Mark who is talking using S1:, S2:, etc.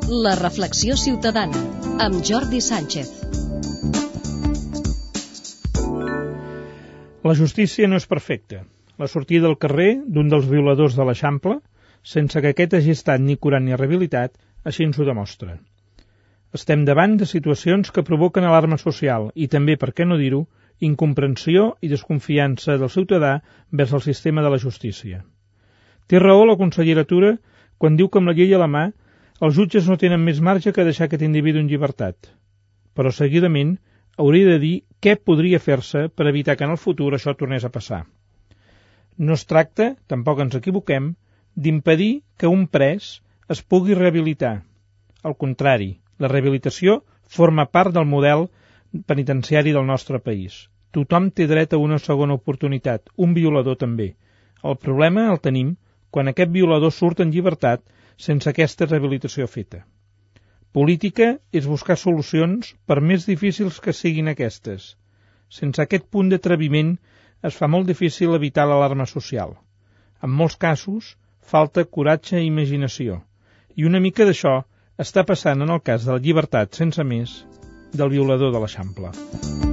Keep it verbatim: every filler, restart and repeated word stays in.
S1: La reflexió ciutadana, amb Jordi Sánchez.
S2: La justícia no és perfecta. La sortida al carrer d'un dels violadors de l'Eixample, sense que aquest hagi estat ni curat ni rehabilitat, així ens ho demostra. Estem davant de situacions que provoquen alarma social i també, per què no dir-ho, incomprensió i desconfiança del ciutadà vers el sistema de la justícia. Té raó la consellera Tura quan diu que amb la llei a la mà els jutges no tenen més marge que deixar aquest individu en llibertat. Però seguidament hauria de dir què podria fer-se per evitar que en el futur això tornés a passar. No es tracta, tampoc ens equivoquem, d'impedir que un pres es pugui rehabilitar. Al contrari, la rehabilitació forma part del model penitenciari del nostre país. Tothom té dret a una segona oportunitat, un violador també. El problema el tenim quan aquest violador surt en llibertat sense aquesta rehabilitació feta. Política és buscar solucions per més difícils que siguin aquestes. Sense aquest punt d'atreviment es fa molt difícil evitar l'alarma social. En molts casos falta coratge i imaginació, i una mica d'això està passant en el cas de la llibertat sense més del violador de l'Eixample.